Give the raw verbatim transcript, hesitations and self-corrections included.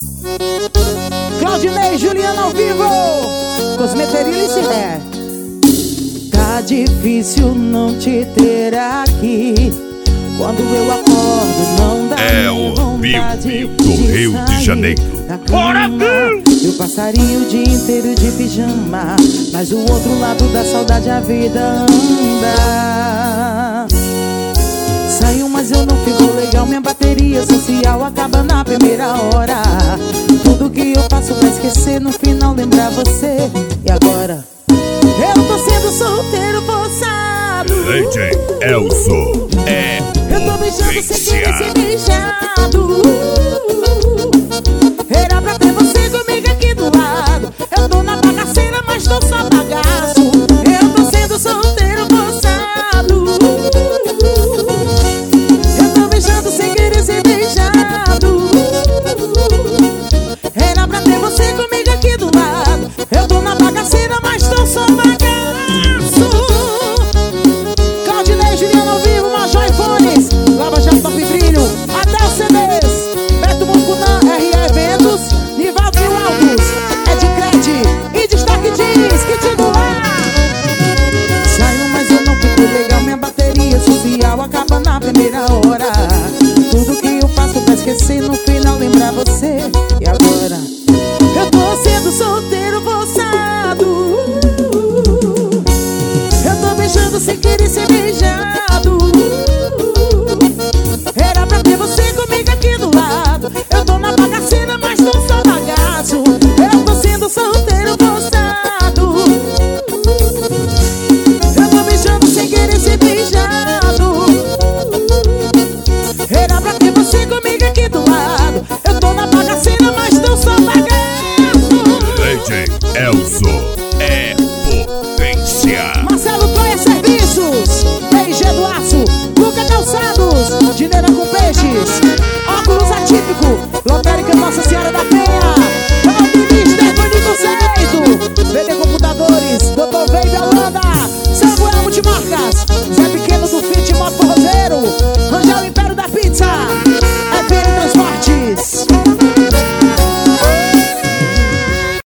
Claudinei, Juliana ao vivo, Cosmeteria e Ré. Tá difícil não te ter aqui. Quando eu acordo não dá É o Bill, Bill do Rio de Janeiro. Bora, Bill! Eu passaria o dia inteiro de pijama, mas o outro lado da saudade a vida anda. Saio, mas eu não fico legal. Minha bateria social acaba na primeira hora. Tudo que eu faço pra esquecer, no final lembrar você. E agora? Eu tô sendo solteiro forçado. Lady Elso é eu tô beijando sem querer ser beijado.